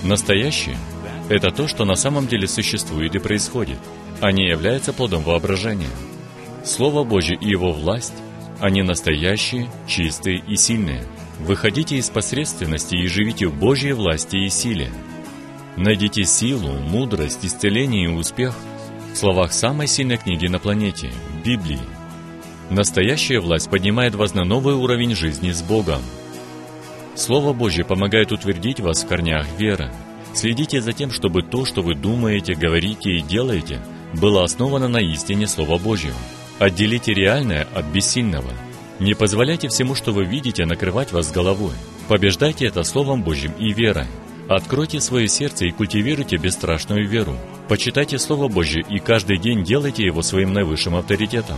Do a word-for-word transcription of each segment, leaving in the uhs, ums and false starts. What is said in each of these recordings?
Настоящее — это то, что на самом деле существует и происходит, а не является плодом воображения. Слово Божье и Его власть, они настоящие, чистые и сильные. Выходите из посредственности и живите в Божьей власти и силе. Найдите силу, мудрость, исцеление и успех в словах самой сильной книги на планете — Библии. Настоящая власть поднимает вас на новый уровень жизни с Богом. Слово Божье помогает утвердить вас в корнях веры. Следите за тем, чтобы то, что вы думаете, говорите и делаете, было основано на истине Слова Божьего. Отделите реальное от бессильного. Не позволяйте всему, что вы видите, накрывать вас головой. Побеждайте это Словом Божьим и верой. Откройте свое сердце и культивируйте бесстрашную веру. Почитайте Слово Божье и каждый день делайте его своим наивысшим авторитетом.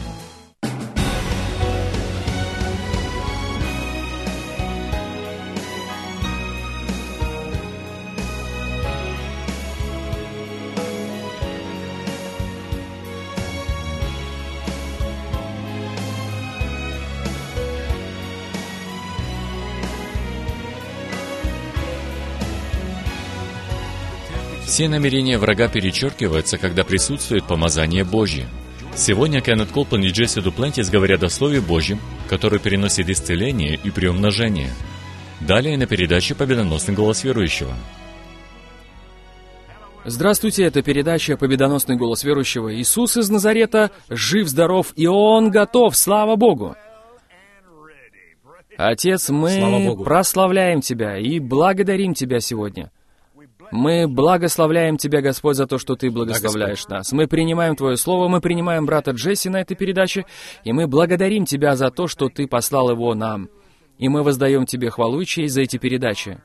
Все намерения врага перечеркиваются, когда присутствует помазание Божье. Сегодня Кеннет Колпин и Джесси Дуплантис говорят о Слове Божьем, который переносит исцеление и приумножение. Далее на передаче «Победоносный голос верующего». Здравствуйте, это передача «Победоносный голос верующего». Иисус из Назарета жив-здоров, и Он готов, слава Богу! Отец, мы прославляем Тебя и благодарим Тебя сегодня. Мы благословляем Тебя, Господь, за то, что Ты благословляешь нас. Мы принимаем Твое Слово, мы принимаем брата Джесси на этой передаче, и мы благодарим Тебя за то, что Ты послал его нам. И мы воздаем Тебе хвалу и честь за эти передачи.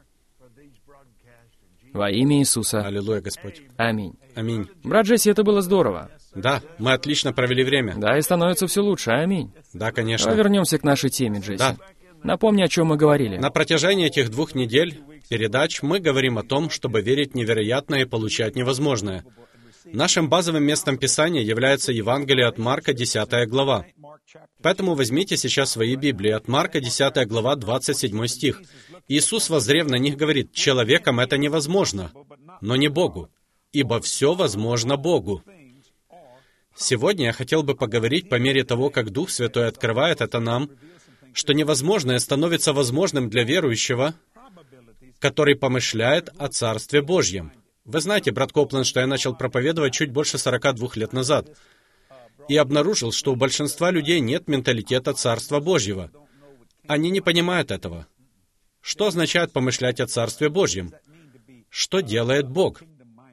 Во имя Иисуса. Аллилуйя, Господь. Аминь. Аминь. Брат Джесси, это было здорово. Да, мы отлично провели время. Да, и становится все лучше. Аминь. Да, конечно. Давай вернемся к нашей теме, Джесси. Да. Напомни, о чем мы говорили. На протяжении этих двух недель передач мы говорим о том, чтобы верить в невероятное и получать невозможное. Нашим базовым местом Писания является Евангелие от Марка, десятая глава. Поэтому возьмите сейчас свои Библии. От Марка, десятая глава, двадцать седьмой стих. Иисус, воззрев на них, говорит: «Человеком это невозможно, но не Богу, ибо все возможно Богу». Сегодня я хотел бы поговорить по мере того, как Дух Святой открывает это нам, что невозможное становится возможным для верующего, который помышляет о Царстве Божьем. Вы знаете, брат Копланд, что я начал проповедовать чуть больше сорока двух лет назад, и обнаружил, что у большинства людей нет менталитета Царства Божьего. Они не понимают этого. Что означает помышлять о Царстве Божьем? Что делает Бог?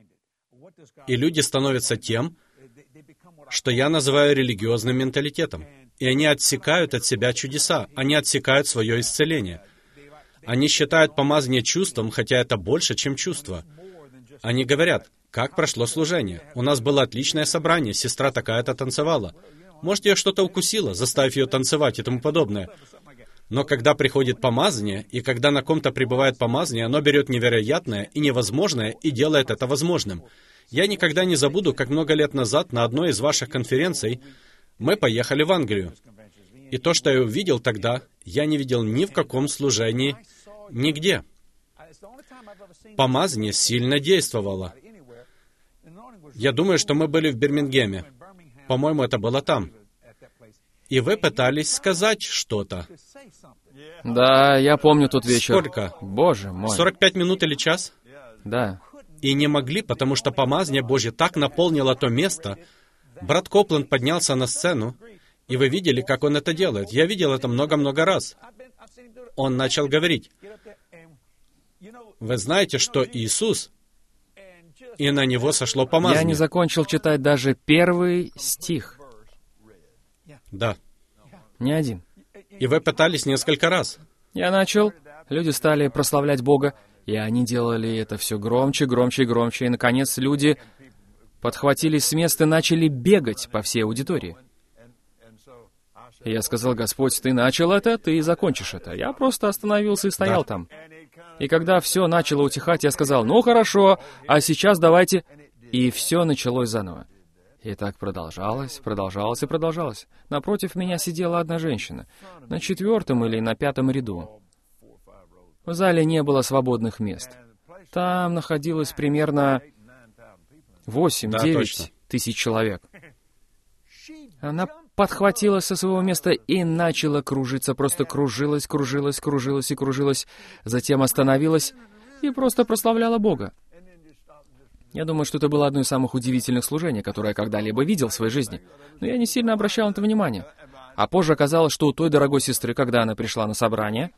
И люди становятся тем, что я называю религиозным менталитетом. И они отсекают от себя чудеса, они отсекают свое исцеление. Они считают помазание чувством, хотя это больше, чем чувство. Они говорят: «Как прошло служение? У нас было отличное собрание, сестра такая-то танцевала. Может, ее что-то укусило, заставив ее танцевать и тому подобное». Но когда приходит помазание, и когда на ком-то пребывает помазание, оно берет невероятное и невозможное и делает это возможным. Я никогда не забуду, как много лет назад на одной из ваших конференций мы поехали в Англию. И то, что я увидел тогда, я не видел ни в каком служении, нигде. Помазание сильно действовало. Я думаю, что мы были в Бирмингеме. По-моему, это было там. И вы пытались сказать что-то. Да, я помню тот вечер. Сколько? Боже мой. сорок пять минут или час? Да. И не могли, потому что помазание Божье так наполнило то место. Брат Копланд поднялся на сцену, и вы видели, как он это делает. Я видел это много-много раз. Он начал говорить: «Вы знаете, что Иисус, и на Него сошло помазание». Я не закончил читать даже первый стих. Да. Ни один. И вы пытались несколько раз. Я начал, люди стали прославлять Бога, и они делали это все громче, громче и громче, и, наконец, люди подхватились с места и начали бегать по всей аудитории. И я сказал: «Господь, Ты начал это, Ты и закончишь это». Я просто остановился и стоял Да. там. И когда все начало утихать, я сказал: «Ну хорошо, а сейчас давайте...» И все началось заново. И так продолжалось, продолжалось и продолжалось. Напротив меня сидела одна женщина, на четвертом или на пятом ряду. В зале не было свободных мест. Там находилось примерно восемь-девять Да, тысяч человек. Она подхватила со своего места и начала кружиться, просто кружилась, кружилась, кружилась и кружилась, затем остановилась и просто прославляла Бога. Я думаю, что это было одно из самых удивительных служений, которое я когда-либо видел в своей жизни, но я не сильно обращал на это внимание. А позже оказалось, что у той дорогой сестры, когда она пришла на собрание,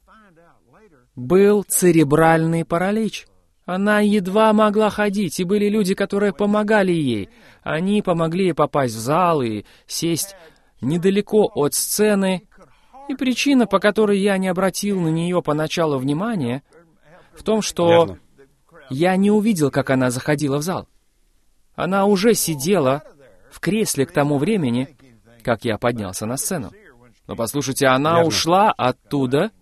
был церебральный паралич. Она едва могла ходить, и были люди, которые помогали ей. Они помогли ей попасть в зал и сесть недалеко от сцены. И причина, по которой я не обратил на нее поначалу внимания, в том, что Верно. я не увидел, как она заходила в зал. Она уже сидела в кресле к тому времени, как я поднялся на сцену. Но послушайте, она Верно. ушла оттуда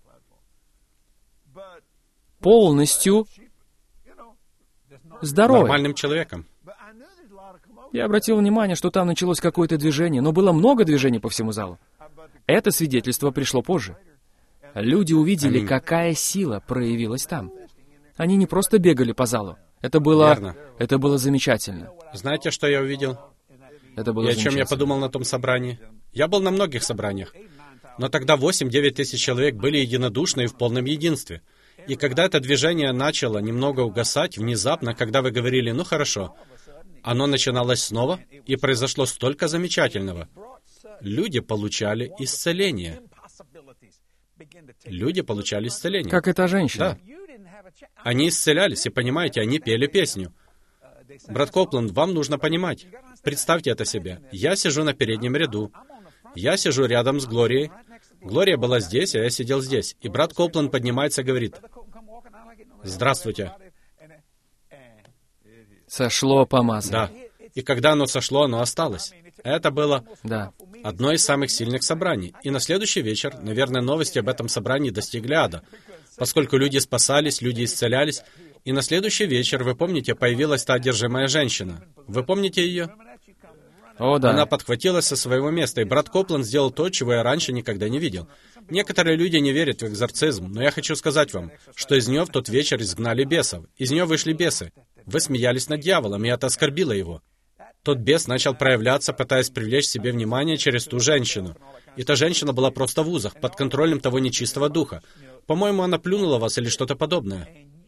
полностью здоровой. Нормальным человеком. Я обратил внимание, что там началось какое-то движение, но было много движений по всему залу. Это свидетельство пришло позже. Люди увидели, Аминь. какая сила проявилась там. Они не просто бегали по залу. Это было, Верно. это было замечательно. Знаете, что я увидел? Это было И о чем я замечательно. подумал на том собрании? Я был на многих собраниях. Но тогда восемь-девять тысяч человек были единодушны и в полном единстве. И когда это движение начало немного угасать, внезапно, когда вы говорили, ну хорошо, оно начиналось снова, и произошло столько замечательного. Люди получали исцеление. Люди получали исцеление. Как эта женщина. Да. Они исцелялись, и понимаете, они пели песню. Брат Копланд, вам нужно понимать. Представьте это себе. Я сижу на переднем ряду. Я сижу рядом с Глорией. Глория была здесь, а я сидел здесь. И брат Копланд поднимается и говорит, «Здравствуйте». Сошло помазание. Да. И когда оно сошло, оно осталось. Это было Да. одно из самых сильных собраний. И на следующий вечер, наверное, новости об этом собрании достигли ада, поскольку люди спасались, люди исцелялись. И на следующий вечер, вы помните, появилась та одержимая женщина. Вы помните ее? О, да. Она подхватилась со своего места, и брат Копланд сделал то, чего я раньше никогда не видел. Некоторые люди не верят в экзорцизм, но я хочу сказать вам, что из нее в тот вечер изгнали бесов. Из нее вышли бесы. Вы смеялись над дьяволом, и это оскорбило его. Тот бес начал проявляться, пытаясь привлечь себе внимание через ту женщину. И та женщина была просто в узах, под контролем того нечистого духа. По-моему, она плюнула вас или что-то подобное.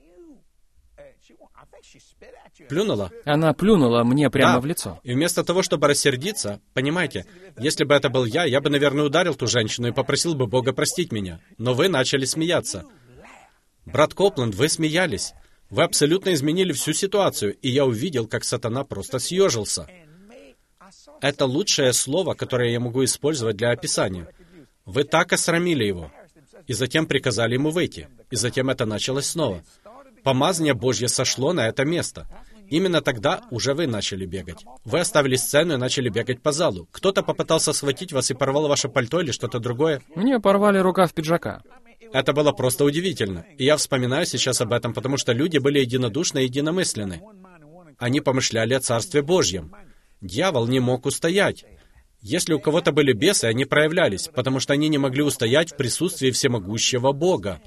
Плюнула? Она плюнула мне прямо Да. в лицо. И вместо того, чтобы рассердиться, понимаете, если бы это был я, я бы, наверное, ударил ту женщину и попросил бы Бога простить меня. Но вы начали смеяться. Брат Копланд, вы смеялись. Вы абсолютно изменили всю ситуацию, и я увидел, как сатана просто съежился. Это лучшее слово, которое я могу использовать для описания. Вы так осрамили его, и затем приказали ему выйти, и затем это началось снова. Помазание Божье сошло на это место. Именно тогда уже вы начали бегать. Вы оставили сцену и начали бегать по залу. Кто-то попытался схватить вас и порвал ваше пальто или что-то другое. Мне порвали рукав пиджака. Это было просто удивительно. И я вспоминаю сейчас об этом, потому что люди были единодушны и единомысленны. Они помышляли о Царстве Божьем. Дьявол не мог устоять. Если у кого-то были бесы, они проявлялись, потому что они не могли устоять в присутствии всемогущего Бога.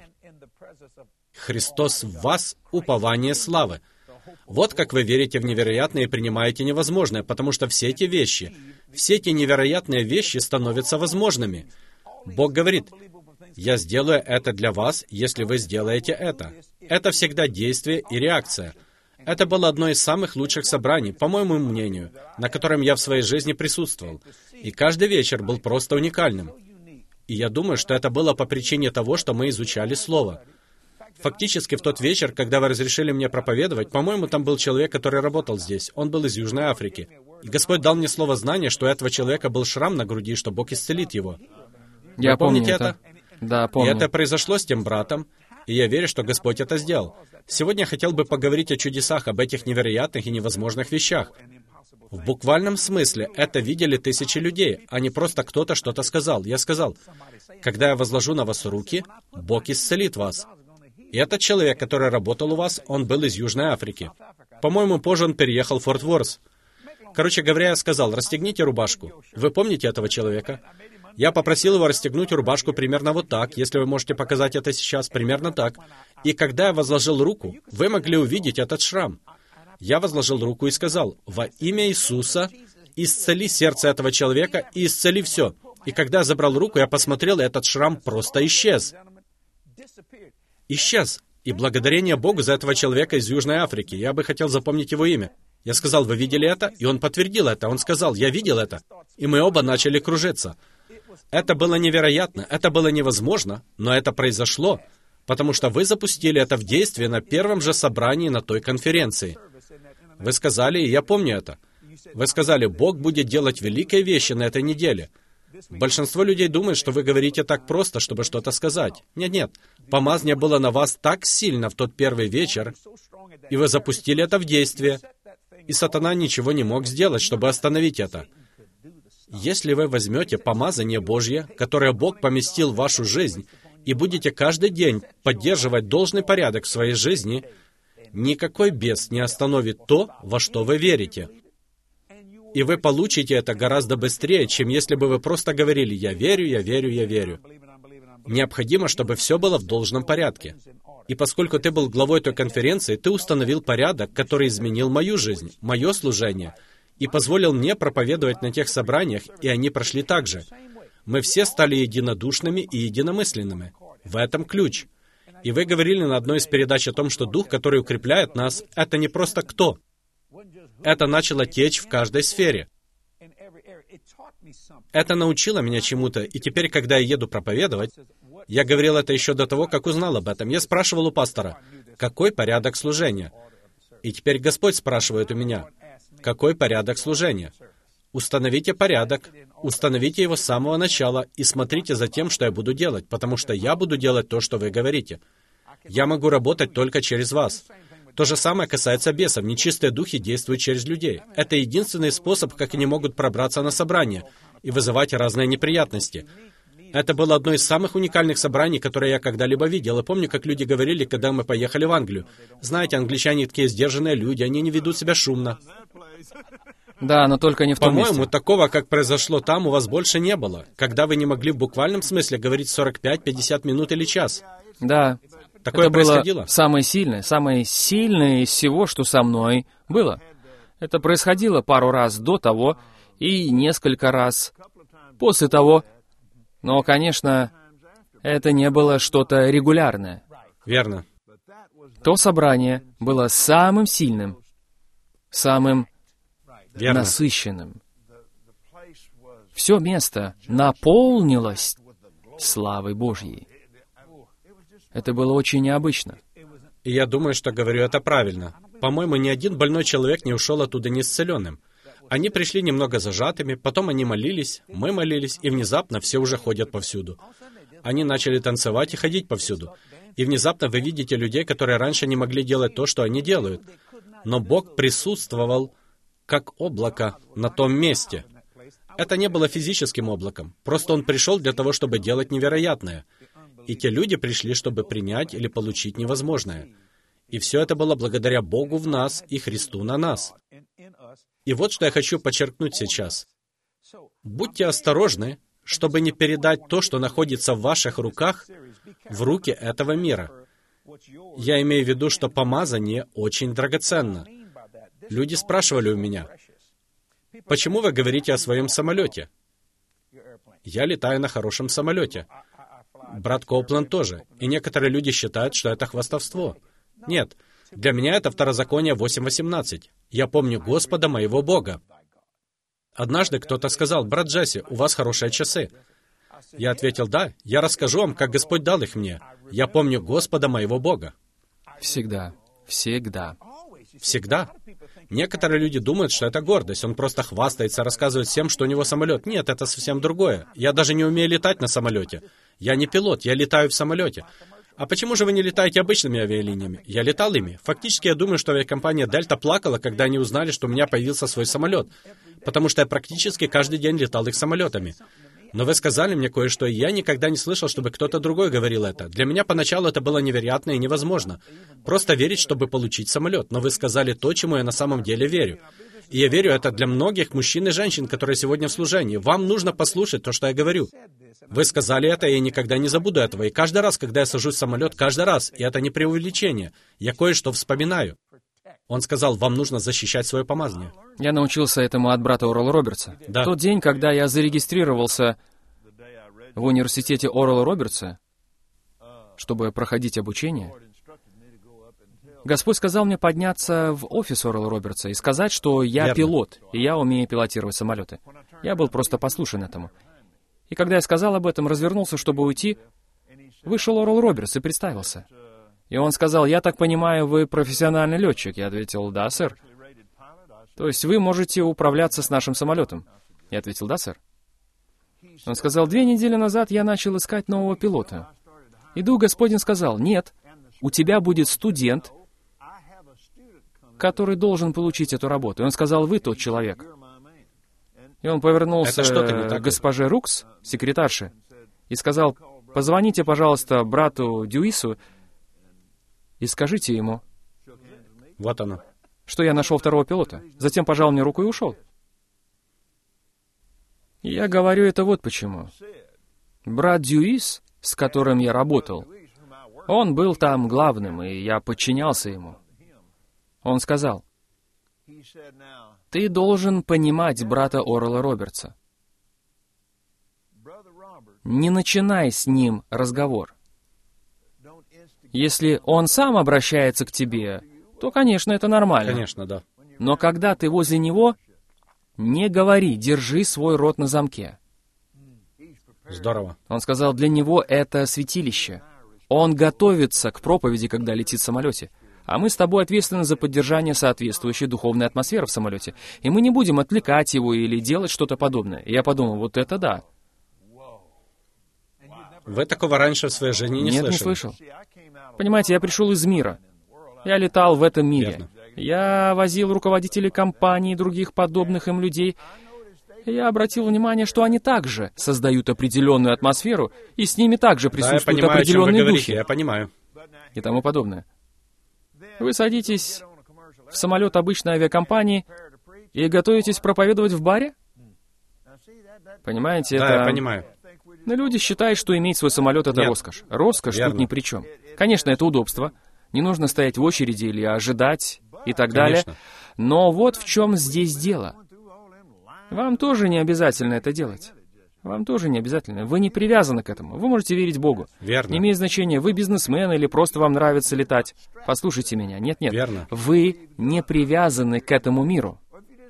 Христос в вас — упование славы. Вот как вы верите в невероятное и принимаете невозможное, потому что все эти вещи, все эти невероятные вещи становятся возможными. Бог говорит, «Я сделаю это для вас, если вы сделаете это». Это всегда действие и реакция. Это было одно из самых лучших собраний, по моему мнению, на котором я в своей жизни присутствовал. И каждый вечер был просто уникальным. И я думаю, что это было по причине того, что мы изучали Слово. Фактически, в тот вечер, когда вы разрешили мне проповедовать, по-моему, там был человек, который работал здесь. Он был из Южной Африки. И Господь дал мне слово знания, что у этого человека был шрам на груди, что Бог исцелит его. Я Вы помню помните это. это? Да, И помню. это произошло с тем братом, и я верю, что Господь это сделал. Сегодня я хотел бы поговорить о чудесах, об этих невероятных и невозможных вещах. В буквальном смысле это видели тысячи людей, а не просто кто-то что-то сказал. Я сказал, когда я возложу на вас руки, Бог исцелит вас. И этот человек, который работал у вас, он был из Южной Африки. По-моему, позже он переехал в Форт Уорс. Короче говоря, я сказал, расстегните рубашку. Вы помните этого человека? Я попросил его расстегнуть рубашку примерно вот так, если вы можете показать это сейчас, примерно так. И когда я возложил руку, вы могли увидеть этот шрам. Я возложил руку и сказал: «Во имя Иисуса исцели сердце этого человека и исцели все». И когда я забрал руку, я посмотрел, и этот шрам просто исчез. Исчез. И благодарение Богу за этого человека из Южной Африки. Я бы хотел запомнить его имя. Я сказал: «Вы видели это?» И он подтвердил это. Он сказал: «Я видел это». И мы оба начали кружиться. Это было невероятно, это было невозможно, но это произошло, потому что вы запустили это в действие на первом же собрании на той конференции. Вы сказали, и я помню это. Вы сказали: «Бог будет делать великие вещи на этой неделе». Большинство людей думает, что вы говорите так просто, чтобы что-то сказать. Нет-нет, помазание было на вас так сильно в тот первый вечер, и вы запустили это в действие, и сатана ничего не мог сделать, чтобы остановить это. Если вы возьмете помазание Божье, которое Бог поместил в вашу жизнь, и будете каждый день поддерживать должный порядок в своей жизни, никакой бес не остановит то, во что вы верите. И вы получите это гораздо быстрее, чем если бы вы просто говорили: «Я верю, я верю, я верю». Необходимо, чтобы все было в должном порядке. И поскольку ты был главой той конференции, ты установил порядок, который изменил мою жизнь, мое служение, и позволил мне проповедовать на тех собраниях, и они прошли так же. Мы все стали единодушными и единомысленными. В этом ключ. И вы говорили на одной из передач о том, что Дух, который укрепляет нас, это не просто кто. Это начало течь в каждой сфере. Это научило меня чему-то, и теперь, когда я еду проповедовать, я говорил это еще до того, как узнал об этом. Я спрашивал у пастора: «Какой порядок служения?» И теперь Господь спрашивает у меня: «Какой порядок служения?» Установите порядок, установите его с самого начала и смотрите за тем, что я буду делать, потому что я буду делать то, что вы говорите. Я могу работать только через вас. То же самое касается бесов. Нечистые духи действуют через людей. Это единственный способ, как они могут пробраться на собрание и вызывать разные неприятности. Это было одно из самых уникальных собраний, которые я когда-либо видел. И помню, как люди говорили, когда мы поехали в Англию: «Знаете, англичане такие сдержанные люди, они не ведут себя шумно». Да, но только не в том месте. По-моему, такого, как произошло там, у вас больше не было, когда вы не могли в буквальном смысле говорить сорок пять пятьдесят минут или час. Да. Такое это происходило? Было самое сильное, самое сильное из всего, что со мной было. Это происходило пару раз до того и несколько раз после того. Но, конечно, это не было что-то регулярное. Верно. То собрание было самым сильным, самым Верно. насыщенным. Все место наполнилось славой Божьей. Это было очень необычно. И я думаю, что говорю это правильно. По-моему, ни один больной человек не ушел оттуда неисцеленным. Они пришли немного зажатыми, потом они молились, мы молились, и внезапно все уже ходят повсюду. Они начали танцевать и ходить повсюду. И внезапно вы видите людей, которые раньше не могли делать то, что они делают. Но Бог присутствовал как облако на том месте. Это не было физическим облаком. Просто Он пришел для того, чтобы делать невероятное. И те люди пришли, чтобы принять или получить невозможное. И все это было благодаря Богу в нас и Христу на нас. И вот что я хочу подчеркнуть сейчас. Будьте осторожны, чтобы не передать то, что находится в ваших руках, в руки этого мира. Я имею в виду, что помазание очень драгоценно. Люди спрашивали у меня: «Почему вы говорите о своем самолете?» Я летаю на хорошем самолете. Брат Коупланд тоже. И некоторые люди считают, что это хвастовство. Нет. Для меня это Второзаконие восемь восемнадцать. «Я помню Господа моего Бога». Однажды кто-то сказал: «Брат Джесси, у вас хорошие часы». Я ответил: «Да, я расскажу вам, как Господь дал их мне. Я помню Господа моего Бога». Всегда. Всегда. Всегда. Некоторые люди думают, что это гордость. Он просто хвастается, рассказывает всем, что у него самолет. Нет, это совсем другое. Я даже не умею летать на самолете. Я не пилот, я летаю в самолете. А почему же вы не летаете обычными авиалиниями? Я летал ими. Фактически, я думаю, что авиакомпания Дельта плакала, когда они узнали, что у меня появился свой самолет. Потому что я практически каждый день летал их самолетами. Но вы сказали мне кое-что, и я никогда не слышал, чтобы кто-то другой говорил это. Для меня поначалу это было невероятно и невозможно. Просто верить, чтобы получить самолет. Но вы сказали то, чему я на самом деле верю. И я верю, это для многих мужчин и женщин, которые сегодня в служении. Вам нужно послушать то, что я говорю. Вы сказали это, и я никогда не забуду этого. И каждый раз, когда я сажусь в самолет, каждый раз, и это не преувеличение, я кое-что вспоминаю. Он сказал, вам нужно защищать свое помазание. Я научился этому от брата Орала Робертса. Да. В тот день, когда я зарегистрировался в университете Орала Робертса, чтобы проходить обучение, Господь сказал мне подняться в офис Орала Робертса и сказать, что я Верно. пилот, и я умею пилотировать самолеты. Я был просто послушен этому. И когда я сказал об этом, развернулся, чтобы уйти, вышел Орал Робертс и представился. И он сказал, я так понимаю, вы профессиональный летчик. Я ответил, да, сэр. То есть вы можете управляться с нашим самолетом? Я ответил, да, сэр. Он сказал, две недели назад я начал искать нового пилота. И Дух Господень сказал, нет, у тебя будет студент, который должен получить эту работу. И он сказал, вы тот человек. И он повернулся к госпоже Рукс, секретарше, и сказал, позвоните, пожалуйста, брату Дьюису и скажите ему, вот оно, что я нашел второго пилота. Затем пожал мне руку и ушел. И я говорю это вот почему. Брат Дьюис, с которым я работал, он был там главным, и я подчинялся ему. Он сказал, ты должен понимать брата Орала Робертса. Не начинай с ним разговор. Если он сам обращается к тебе, то, конечно, это нормально. Конечно, да. Но когда ты возле него, не говори, держи свой рот на замке. Здорово. Он сказал, для него это святилище. Он готовится к проповеди, когда летит в самолете. А мы с тобой ответственны за поддержание соответствующей духовной атмосферы в самолете. И мы не будем отвлекать его или делать что-то подобное. И я подумал, вот это да. Вы такого раньше в своей жизни не Нет, слышали? не слышал. Понимаете, я пришел из мира. Я летал в этом мире. Верно. Я возил руководителей компаний и других подобных им людей. И я обратил внимание, что они также создают определенную атмосферу, и с ними также Да, я присутствуют понимаю, о чем вы определенные говорите, духи я понимаю. и тому подобное. Вы садитесь в самолет обычной авиакомпании и готовитесь проповедовать в баре? Понимаете, Да, это... я понимаю. Но люди считают, что иметь свой самолет — это Нет. роскошь. Роскошь Верно. тут ни при чем. Конечно, это удобство. Не нужно стоять в очереди или ожидать и так далее. Конечно. Но вот в чем здесь дело. Вам тоже не обязательно это делать. Вам тоже не обязательно. Вы не привязаны к этому. Вы можете верить Богу. Верно. Не имеет значения, вы бизнесмен или просто вам нравится летать. Послушайте меня. Нет-нет. Верно. Вы не привязаны к этому миру.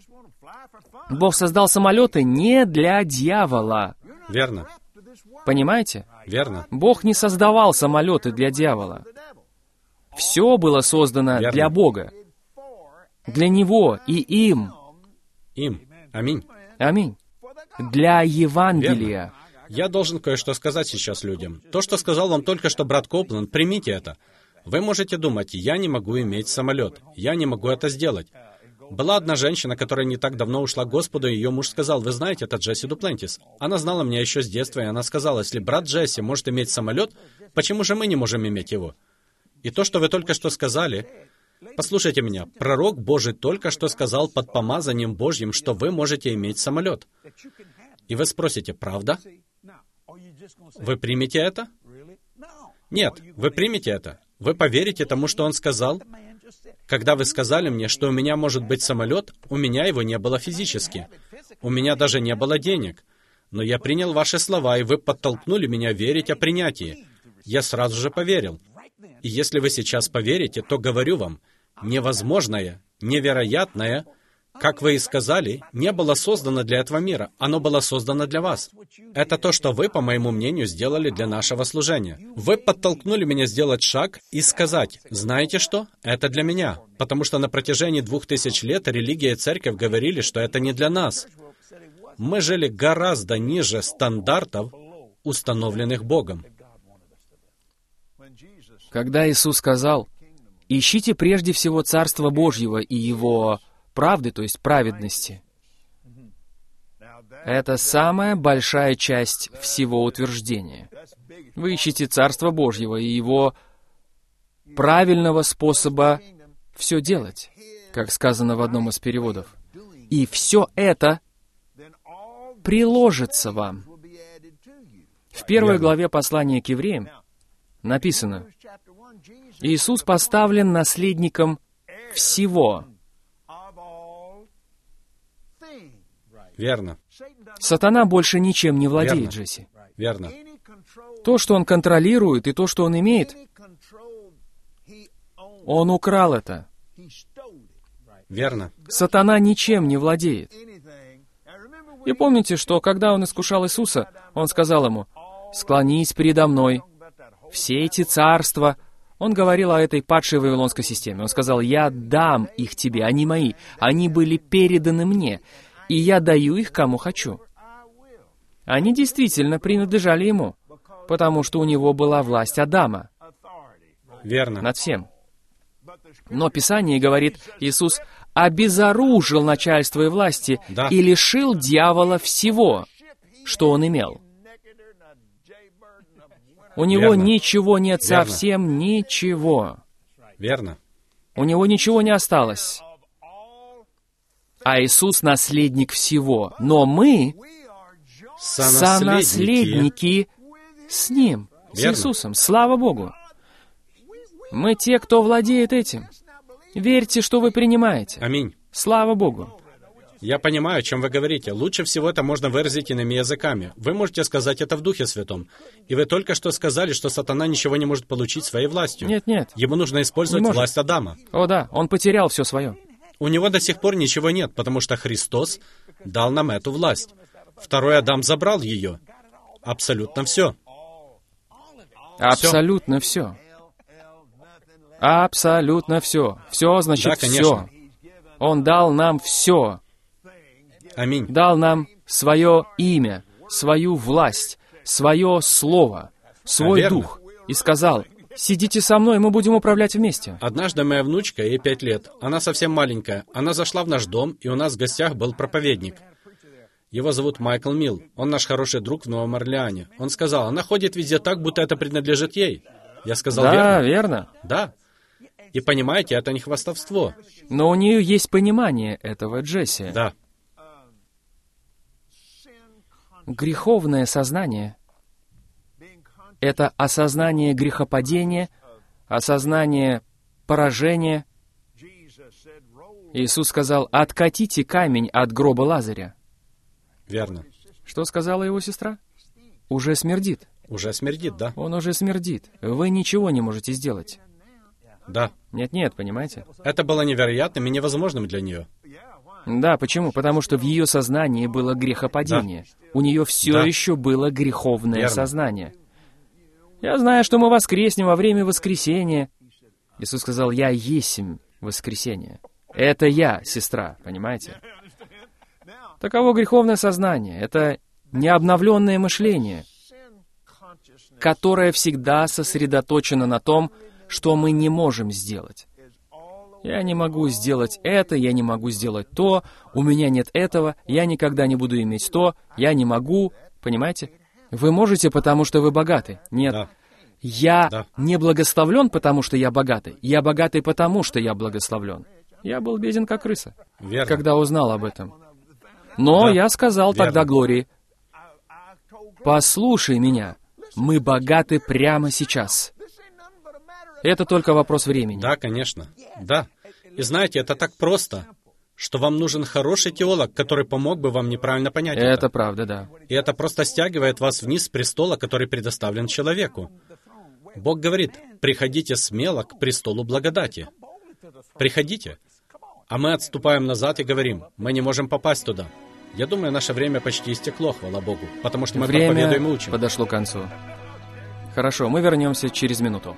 Бог создал самолеты не для дьявола. Верно. Понимаете? Верно. Бог не создавал самолеты для дьявола. Все было создано Верно. для Бога. Для Него и им. Им. Аминь. Аминь. Для Евангелия. Я должен кое-что сказать сейчас людям. То, что сказал вам только что брат Копланд, примите это. Вы можете думать, я не могу иметь самолет, я не могу это сделать. Была одна женщина, которая не так давно ушла к Господу, и ее муж сказал, вы знаете, это Джесси Дуплантис. Она знала меня еще с детства, и она сказала, если брат Джесси может иметь самолет, почему же мы не можем иметь его? И то, что вы только что сказали, послушайте меня, пророк Божий только что сказал под помазанием Божьим, что вы можете иметь самолет. И вы спросите, правда? Вы примете это? Нет, вы примете это. Вы поверите тому, что он сказал? Когда вы сказали мне, что у меня может быть самолет, у меня его не было физически. У меня даже не было денег. Но я принял ваши слова, и вы подтолкнули меня верить о принятии. Я сразу же поверил. И если вы сейчас поверите, то говорю вам, невозможное, невероятное, как вы и сказали, не было создано для этого мира. Оно было создано для вас. Это то, что вы, по моему мнению, сделали для нашего служения. Вы подтолкнули меня сделать шаг и сказать, знаете что, это для меня. Потому что на протяжении двух тысяч лет религия и церковь говорили, что это не для нас. Мы жили гораздо ниже стандартов, установленных Богом. Когда Иисус сказал, «Ищите прежде всего Царство Божьего и Его правды, то есть праведности», это самая большая часть всего утверждения. Вы ищете Царство Божьего и Его правильного способа все делать, как сказано в одном из переводов. и все это приложится вам. В первой Верно. главе послания к евреям написано: Иисус поставлен наследником всего. Верно. Сатана больше ничем не владеет, Верно. Джесси. Верно. То, что он контролирует, и то, что он имеет, он украл это. Верно. Сатана ничем не владеет. И помните, что когда он искушал Иисуса, он сказал ему: «Склонись передо мной». Все эти царства... Он говорил о этой падшей вавилонской системе. Он сказал: «Я дам их тебе, они мои. Они были переданы мне, и я даю их кому хочу». Они действительно принадлежали ему, потому что у него была власть Адама Верно. над всем. Но Писание говорит, Иисус обезоружил начальство и власти Да. и лишил дьявола всего, что он имел. У него Верно. ничего нет, Верно. совсем ничего. Верно. У него ничего не осталось. А Иисус наследник всего. Но мы сонаследники с Ним, с Верно. Иисусом. Слава Богу! Мы те, кто владеет этим. Верьте, что вы принимаете. Аминь. Слава Богу! Я понимаю, о чем вы говорите. Лучше всего это можно выразить иными языками. Вы можете сказать это в Духе Святом. И вы только что сказали, что сатана ничего не может получить своей властью. Нет, нет. Ему нужно использовать Не может. власть Адама. О да, он потерял все свое. У него до сих пор ничего нет, потому что Христос дал нам эту власть. Второй Адам забрал ее. Абсолютно все. Абсолютно все. Абсолютно все. Все значит Да, конечно. все. Он дал нам все. Аминь. Дал нам свое имя, свою власть, свое слово, свой А, верно. дух. И сказал: «Сидите со мной, мы будем управлять вместе». Однажды моя внучка, ей пять лет, она совсем маленькая, она зашла в наш дом, и у нас в гостях был проповедник. Его зовут Майкл Милл. Он наш хороший друг в Новом Орлеане. Он сказал: она ходит везде так, будто это принадлежит ей. Я сказал: Да, верно. верно. Да. И понимаете, это не хвастовство. Но у нее есть понимание этого, Джесси. Да. Греховное сознание — это осознание грехопадения, осознание поражения. Иисус сказал: «Откатите камень от гроба Лазаря». Верно. Что сказала его сестра? Уже смердит. Уже смердит, да? Он уже смердит. Вы ничего не можете сделать. Да. Нет-нет, понимаете? Это было невероятным и невозможным для нее. Да, почему? Потому что в ее сознании было грехопадение. У нее все Да. еще было греховное Верно. сознание. Я знаю, что мы воскреснем во время воскресения. Иисус сказал: «Я есмь воскресение». Это я, сестра, понимаете? Таково греховное сознание. Это необновленное мышление, которое всегда сосредоточено на том, что мы не можем сделать. Я не могу сделать это, я не могу сделать то, у меня нет этого, я никогда не буду иметь то, я не могу, понимаете? Вы можете, потому что вы богаты. Нет. Да. Я Да. не благословлен, потому что я богатый. Я богатый, потому что я благословлен. Я был беден, как крыса, Верно. когда узнал об этом. Но Да. я сказал Верно. тогда Глории: «Послушай меня, мы богаты прямо сейчас». Это только вопрос времени. Да, конечно. Да. И знаете, это так просто, что вам нужен хороший теолог, который помог бы вам неправильно понять это. Это правда, да. И это просто стягивает вас вниз с престола, который предоставлен человеку. Бог говорит: приходите смело к престолу благодати. Приходите. А мы отступаем назад и говорим: мы не можем попасть туда. Я думаю, наше время почти истекло, хвала Богу, потому что мы проповедуем и Время учим. подошло к концу. Хорошо, мы вернемся через минуту.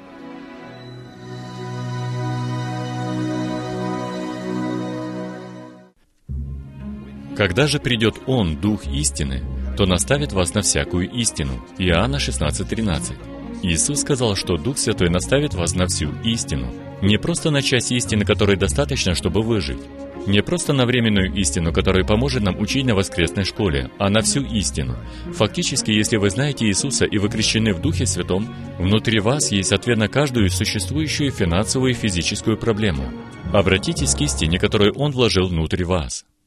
Когда же придет Он, Дух истины, то наставит вас на всякую истину. Иоанна шестнадцать тринадцать. Иисус сказал, что Дух Святой наставит вас на всю истину. Не просто на часть истины, которой достаточно, чтобы выжить. Не просто на временную истину, которая поможет нам учить на воскресной школе, а на всю истину. Фактически, если вы знаете Иисуса и вы крещены в Духе Святом, внутри вас есть ответ на каждую существующую финансовую и физическую проблему. Обратитесь к истине, которую Он вложил внутрь вас.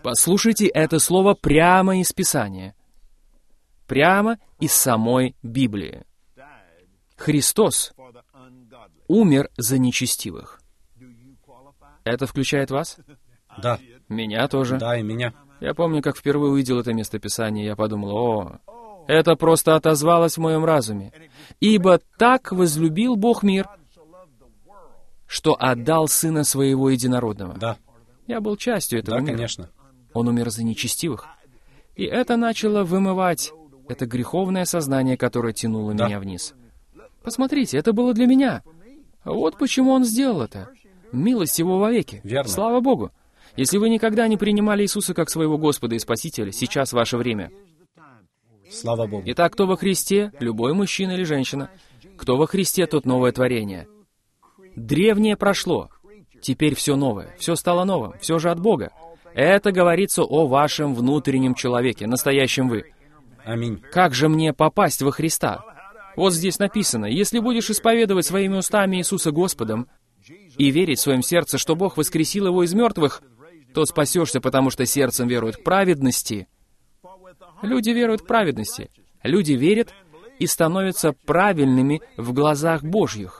Послушайте это слово прямо из Писания. Прямо из самой Библии. Христос умер за нечестивых. Это включает вас? Да. Меня тоже. Да, и меня. Я помню, как впервые увидел это место Писания, я подумал, о, это просто отозвалось в моем разуме. «Ибо так возлюбил Бог мир, что отдал Сына Своего Единородного». Да. Я был частью этого Да, мира. конечно. Он умер за нечестивых. И это начало вымывать это греховное сознание, которое тянуло Да. меня вниз. Посмотрите, это было для меня. Вот почему Он сделал это. Милость Его вовеки. Верно. Слава Богу. Если вы никогда не принимали Иисуса как своего Господа и Спасителя, сейчас ваше время. Слава Богу. Итак, кто во Христе, любой мужчина или женщина, кто во Христе, тот новое творение. Древнее прошло, теперь все новое, все стало новым, все же от Бога. Это говорится о вашем внутреннем человеке, настоящем вы. Аминь. Как же мне попасть во Христа? Вот здесь написано, если будешь исповедовать своими устами Иисуса Господом и верить в своем сердце, что Бог воскресил Его из мертвых, то спасешься, потому что сердцем веруют к праведности. Люди веруют к праведности. Люди верят и становятся правильными в глазах Божьих.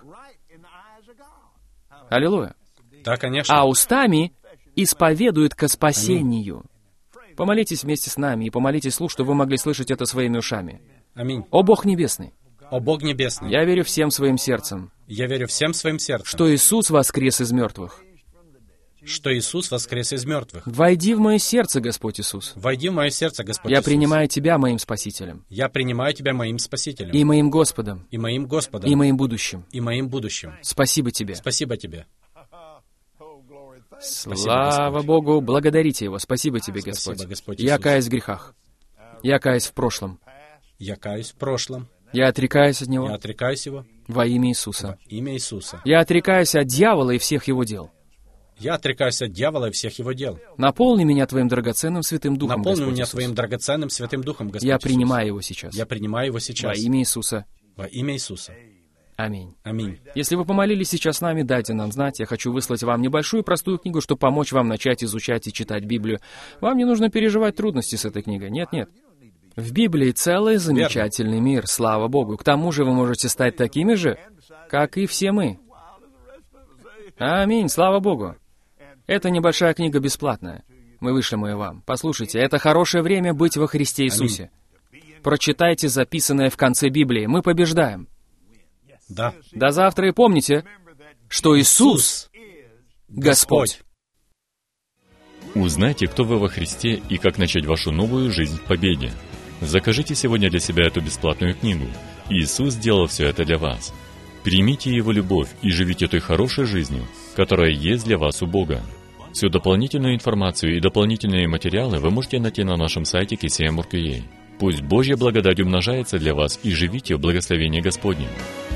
Аллилуйя. Да, конечно. А устами исповедуют ко спасению. Помолитесь вместе с нами и помолитесь вслух, чтобы вы могли слышать это своими ушами. Аминь. О Бог Небесный, О Бог Небесный, я верю всем своим сердцем, я верю всем своим сердцем, что Иисус воскрес из мертвых. что Иисус воскрес из мертвых. Войди в мое сердце, Господь Иисус. Войди в мое сердце, Господь Я Иисус. принимаю Тебя моим Спасителем, Я принимаю Тебя моим Спасителем, и моим Господом, и моим Господом, и моим будущим. и моим будущим. Спасибо Тебе. Спасибо Тебе. Слава Господь. Богу, благодарите Его. Спасибо Тебе, Спасибо, Господь. Господь Я Иисус. каюсь в грехах. Я каюсь в прошлом. Я каюсь в прошлом. Я отрекаюсь от Я Него отрекаюсь его во имя Иисуса. во имя Иисуса. Я отрекаюсь от дьявола и всех его дел. Я отрекаюсь от дьявола и всех его дел. Наполни меня Твоим драгоценным Святым Духом, Наполни Господь меня Иисус. Твоим драгоценным Святым Духом, Господь Я Иисус. принимаю его сейчас. Я принимаю его Во сейчас. имя Иисуса. Во имя Иисуса. Аминь. Аминь. Если вы помолились сейчас с нами, дайте нам знать. Я хочу выслать вам небольшую простую книгу, чтобы помочь вам начать изучать и читать Библию. Вам не нужно переживать трудности с этой книгой. Нет, нет. В Библии целый замечательный мир, слава Богу. К тому же вы можете стать такими же, как и все мы. Аминь, слава Богу. Эта небольшая книга бесплатная. Мы вышлем ее вам. Послушайте, это хорошее время быть во Христе Иисусе. Прочитайте записанное в конце Библии. Мы побеждаем. Да. До завтра и помните, что Иисус — Господь. Узнайте, кто вы во Христе и как начать вашу новую жизнь в победе. Закажите сегодня для себя эту бесплатную книгу. Иисус сделал все это для вас. Примите Его любовь и живите той хорошей жизнью, которая есть для вас у Бога. Всю дополнительную информацию и дополнительные материалы вы можете найти на нашем сайте кей си эм точка ор точка ю а. Пусть Божья благодать умножается для вас и живите в благословении Господнем.